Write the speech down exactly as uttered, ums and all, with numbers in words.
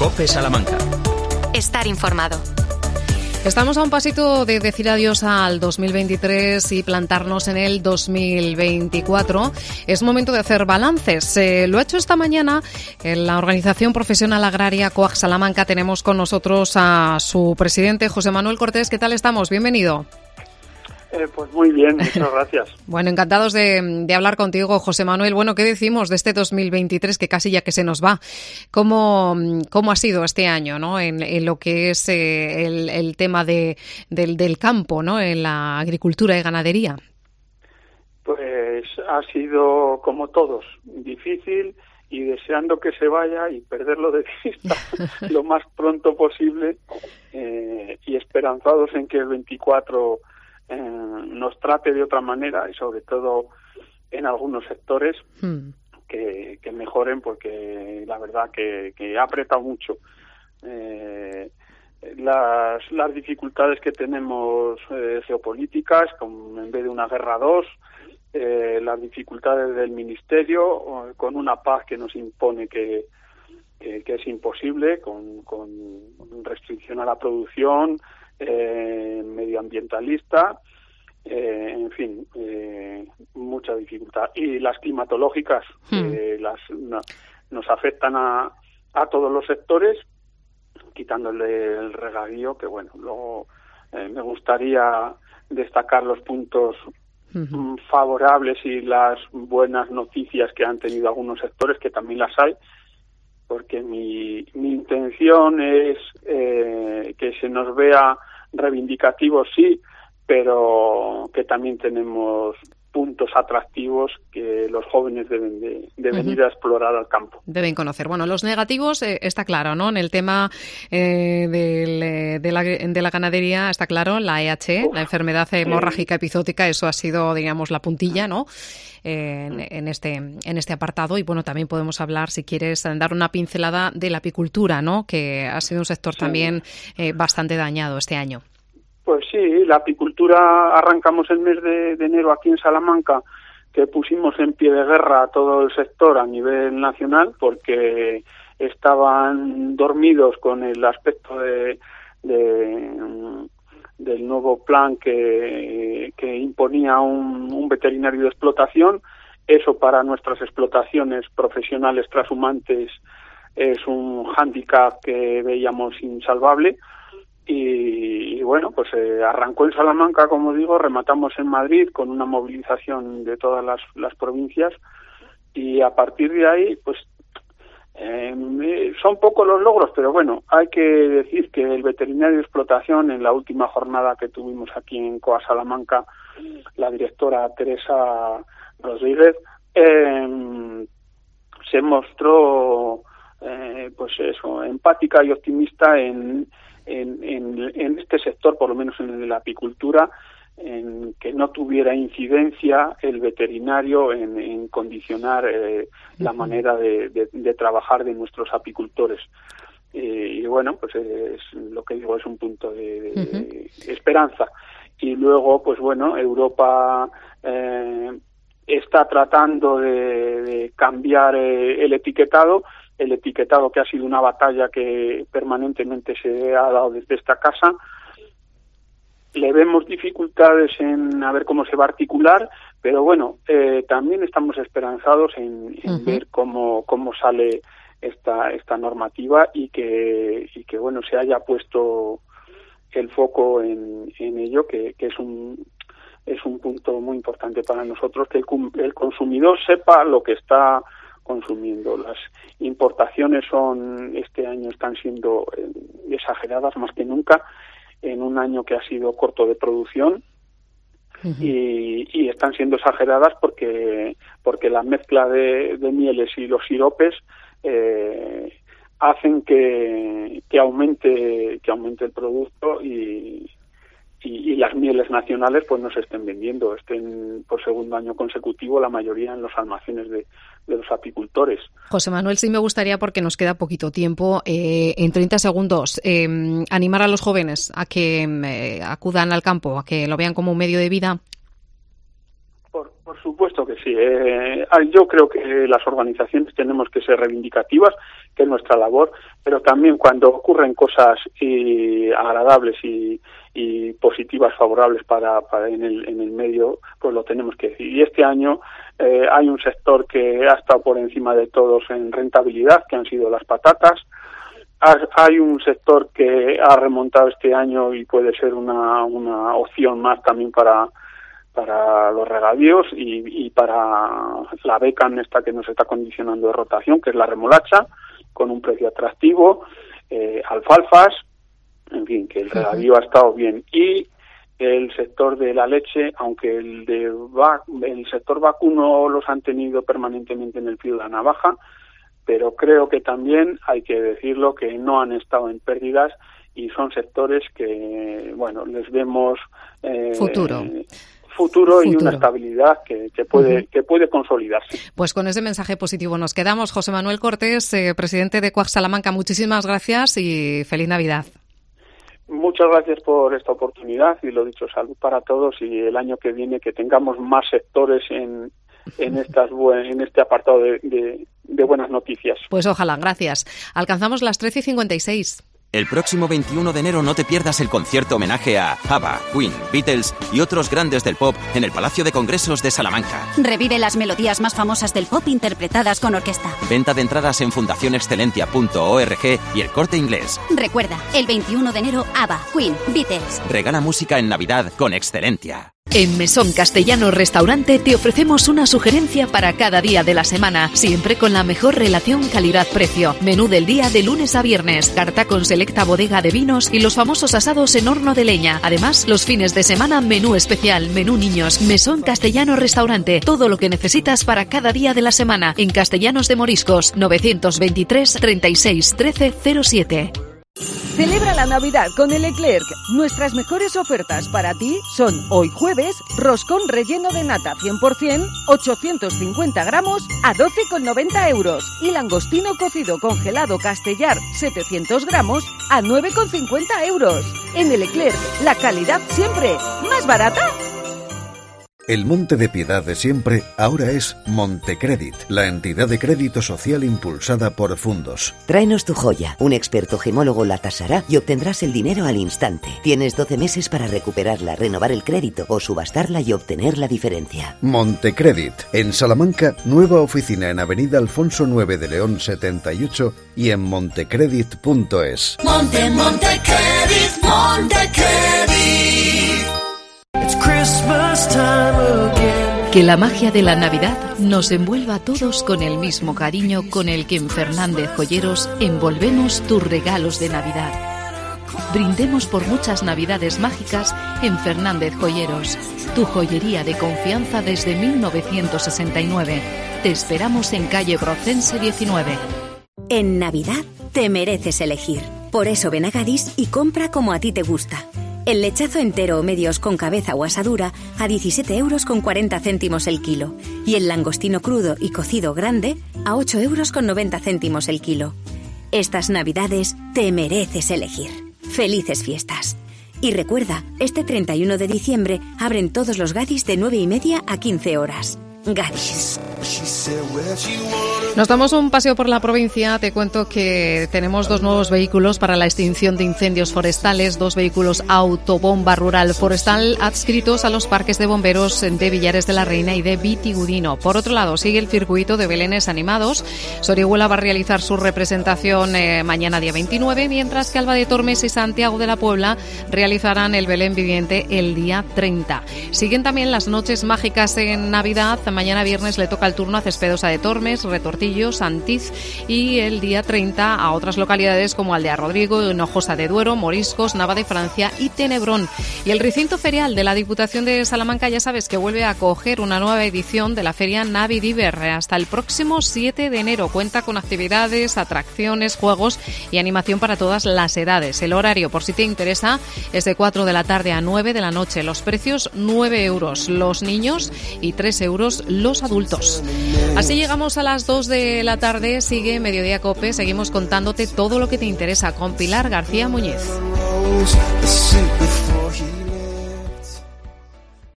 COPE Salamanca. Estar informado. Estamos a un pasito de decir adiós al dos mil veintitrés y plantarnos en el dos mil veinticuatro. Es momento de hacer balances. Eh, lo ha hecho esta mañana en la Organización Profesional Agraria COAG Salamanca. Tenemos con nosotros a su presidente, José Manuel Cortés. ¿Qué tal estamos? Bienvenido. Eh, pues muy bien, muchas gracias. Bueno, encantados de, de hablar contigo, José Manuel. Bueno, ¿qué decimos de este dos mil veintitrés que casi ya que se nos va? ¿Cómo, cómo ha sido este año, ¿no? en, en lo que es eh, el, el tema de, del, del campo, ¿no? En la agricultura y ganadería? Pues ha sido, como todos, difícil y deseando que se vaya y perderlo de vista lo más pronto posible eh, y esperanzados en que el veinticuatro Eh, nos trate de otra manera y sobre todo en algunos sectores hmm. que, que mejoren, porque la verdad que, que ha apretado mucho. Eh, las, las dificultades que tenemos eh, geopolíticas, como en vez de una guerra dos, eh, las dificultades del ministerio con una paz que nos impone que, que, que es imposible, con, con restricción a la producción, Eh, medioambientalista, eh, en fin, eh, mucha dificultad. Y las climatológicas, hmm. eh, las no, nos afectan a, a todos los sectores, quitándole el regadío, que bueno, luego eh, me gustaría destacar los puntos uh-huh. favorables y las buenas noticias que han tenido algunos sectores, que también las hay, porque mi, mi intención es eh, que se nos vea reivindicativos, sí, pero que también tenemos puntos atractivos que los jóvenes deben de, de venir uh-huh. a explorar al campo. Deben conocer. Bueno, los negativos eh, está claro, ¿no? En el tema eh, del, de, la, de la ganadería está claro, la E H E, Uf, la enfermedad hemorrágica eh, epizootica, eso ha sido, digamos, la puntilla, ¿no? Eh, en, en este en este apartado. Y bueno, también podemos hablar, si quieres, dar una pincelada de la apicultura, ¿no? Que ha sido un sector sí. también eh, bastante dañado este año. Pues sí, la apicultura, arrancamos el mes de, de enero aquí en Salamanca, que pusimos en pie de guerra a todo el sector a nivel nacional, porque estaban dormidos con el aspecto de, de del nuevo plan que, que imponía un, un veterinario de explotación. Eso para nuestras explotaciones profesionales trashumantes es un hándicap que veíamos insalvable. Y, y bueno, pues eh, arrancó en Salamanca, como digo, rematamos en Madrid con una movilización de todas las, las provincias, y a partir de ahí, pues eh, son pocos los logros, pero bueno, hay que decir que el veterinario de explotación, en la última jornada que tuvimos aquí en COAG Salamanca, la directora Teresa Rodríguez eh, se mostró eh, pues eso, empática y optimista en En, en, en este sector, por lo menos en el de la apicultura, en que no tuviera incidencia el veterinario en, en condicionar eh, la manera de, de, de trabajar de nuestros apicultores. Eh, y bueno, pues es lo que digo, es un punto de, de, uh-huh. de esperanza. Y luego, pues bueno, Europa eh, está tratando de, de cambiar eh, el etiquetado, el etiquetado que ha sido una batalla que permanentemente se ha dado desde esta casa. Le vemos dificultades en a ver cómo se va a articular, pero bueno, eh, también estamos esperanzados en, en uh-huh. ver cómo cómo sale esta esta normativa y que y que bueno, se haya puesto el foco en, en ello, que, que es un es un punto muy importante para nosotros, que el, el consumidor sepa lo que está consumiendo. Las importaciones son este año están siendo eh, exageradas más que nunca, en un año que ha sido corto de producción, uh-huh. y, y están siendo exageradas porque porque la mezcla de, de mieles y los siropes eh, hacen que, que aumente que aumente el producto y Y, y las mieles nacionales pues no se estén vendiendo, estén por segundo año consecutivo la mayoría en los almacenes de, de los apicultores. José Manuel, sí me gustaría, porque nos queda poquito tiempo, eh, en treinta segundos, eh, animar a los jóvenes a que eh, acudan al campo, a que lo vean como un medio de vida. Por, por supuesto que sí. Eh, yo creo que las organizaciones tenemos que ser reivindicativas, que es nuestra labor, pero también cuando ocurren cosas y agradables y, y positivas, favorables para, para en el en el medio, pues lo tenemos que decir. Y este año eh, hay un sector que ha estado por encima de todos en rentabilidad, que han sido las patatas. Hay un sector que ha remontado este año y puede ser una, una opción más también para para los regadíos y, y para la beca en esta que nos está condicionando de rotación, que es la remolacha, con un precio atractivo, eh, alfalfas, en fin, que el regadío ha estado bien. Y el sector de la leche, aunque el de vac, el sector vacuno los han tenido permanentemente en el filo de la navaja, pero creo que también hay que decirlo que no han estado en pérdidas y son sectores que, bueno, les vemos eh, futuro. Futuro, Futuro y una estabilidad que, que puede uh-huh. que puede consolidarse. Pues con ese mensaje positivo nos quedamos. José Manuel Cortés, eh, presidente de Coag Salamanca, muchísimas gracias y feliz Navidad. Muchas gracias por esta oportunidad y lo dicho, salud para todos y el año que viene que tengamos más sectores en en estas en este apartado de, de, de buenas noticias. Pues ojalá, gracias. Alcanzamos las trece y cincuenta y seis. El próximo veintiuno de enero no te pierdas el concierto homenaje a ABBA, Queen, Beatles y otros grandes del pop en el Palacio de Congresos de Salamanca. Revive las melodías más famosas del pop interpretadas con orquesta. Venta de entradas en fundación excelentia punto org y El Corte Inglés. Recuerda, el veintiuno de enero ABBA, Queen, Beatles. Regala música en Navidad con Excelentia. En Mesón Castellano Restaurante te ofrecemos una sugerencia para cada día de la semana, siempre con la mejor relación calidad-precio. Menú del día de lunes a viernes, carta con selecta bodega de vinos y los famosos asados en horno de leña. Además, los fines de semana, menú especial, menú niños. Mesón Castellano Restaurante, todo lo que necesitas para cada día de la semana. En Castellanos de Moriscos, novecientos veintitrés, treinta y seis, trece, cero siete. Celebra la Navidad con el Leclerc. Nuestras mejores ofertas para ti son hoy jueves, roscón relleno de nata cien por ciento, ochocientos cincuenta gramos a doce con noventa euros y langostino cocido congelado castellar setecientos gramos a nueve con cincuenta euros. En el Leclerc, la calidad siempre más barata. El Monte de Piedad de siempre ahora es Montecredit, la entidad de crédito social impulsada por Fundos. Tráenos tu joya, un experto gemólogo la tasará y obtendrás el dinero al instante. Tienes doce meses para recuperarla, renovar el crédito o subastarla y obtener la diferencia. Montecredit, en Salamanca, nueva oficina en Avenida Alfonso nueve de León setenta y ocho y en montecredit punto es. Monte, Montecredit, Montecredit. Que la magia de la Navidad nos envuelva a todos con el mismo cariño con el que en Fernández Joyeros envolvemos tus regalos de Navidad. Brindemos por muchas Navidades mágicas en Fernández Joyeros, tu joyería de confianza desde mil novecientos sesenta y nueve. Te esperamos en calle Brocense diecinueve. En Navidad te mereces elegir. Por eso ven a Gadis y compra como a ti te gusta. El lechazo entero o medios con cabeza o asadura a diecisiete euros con cuarenta céntimos el kilo. Y el langostino crudo y cocido grande a ocho euros con noventa céntimos el kilo. Estas Navidades te mereces elegir. ¡Felices fiestas! Y recuerda, este treinta y uno de diciembre abren todos los Gadis de nueve y media a quince horas. Gadis. Nos damos un paseo por la provincia. Te cuento que tenemos dos nuevos vehículos para la extinción de incendios forestales, dos vehículos autobomba rural forestal adscritos a los parques de bomberos de Villares de la Reina y de Vitigudino. Por otro lado, sigue el circuito de belenes animados. Sorihuela va a realizar su representación eh, mañana día veintinueve, mientras que Alba de Tormes y Santiago de la Puebla realizarán el Belén viviente el día treinta. Siguen también las noches mágicas en Navidad. Mañana viernes le toca el turno a Cespedosa de Tormes, Retortillo, Santiz y el día treinta a otras localidades como Aldea Rodrigo, Hinojosa de Duero, Moriscos, Nava de Francia y Tenebrón. Y el recinto ferial de la Diputación de Salamanca, ya sabes que vuelve a acoger una nueva edición de la feria Navidiver hasta el próximo siete de enero. Cuenta con actividades, atracciones, juegos y animación para todas las edades. El horario, por si te interesa, es de cuatro de la tarde a nueve de la noche. Los precios, nueve euros los niños y tres euros los adultos. Así llegamos a las dos de la tarde. Sigue Mediodía Cope. Seguimos contándote todo lo que te interesa con Pilar García Muñiz.